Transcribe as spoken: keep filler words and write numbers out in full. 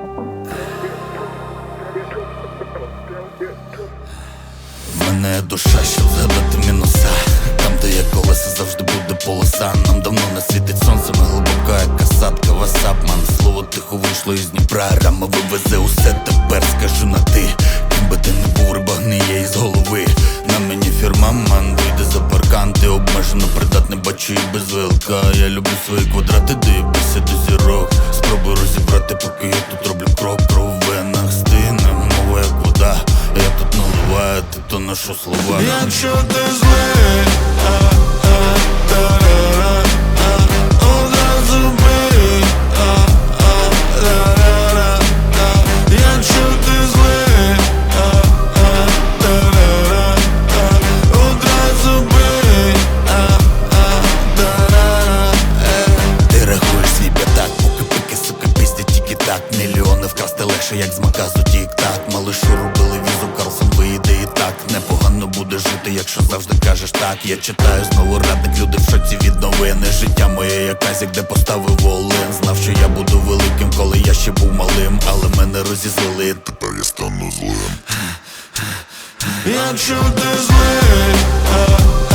В мене є душа, щоб згадати мінуса. Там, де є колеса, завжди буде полоса. Нам давно не світить сонце, ми глибока, як касатка. Васап, ман, слово тихо вийшло із Дніпра. Рама вивезе усе, тепер скажу на ти. Ким би ти не був, риба гниє із голови. На мені фірма, ман, вийде за паркан. Ти обмежено придатний, бачу і без вилка. Я люблю свої квадрати, доїбися до зірок. Спробуй розібрати, поки я тут роблю крок. Кров в венах стине, мова як вода. Я тут наливаю, ти то ношу слова. Якщо ти злий, а-а-та-ра-ра, одразу бий, а-а-ра-ра-ра. Якщо ти злий, а-а-та-ра-ра, одразу бий, а-а-та-ра-ра. Ти рахуєш свій п'ятак, поки пики, сука, пісня тільки так. Мільйони вкрасти легше, як з маказу тік-так. Малишу робили візу, Карлсон виїде і так. Непогано буде жити, якщо завжди кажеш так. Я читаю знову радник, люди в шоці від новини. Життя моє якась, як де поставив волин. Знав, що я буду великим, коли я ще був малим. Але мене розізлили, тепер я стану злим. Якщо ти злий, а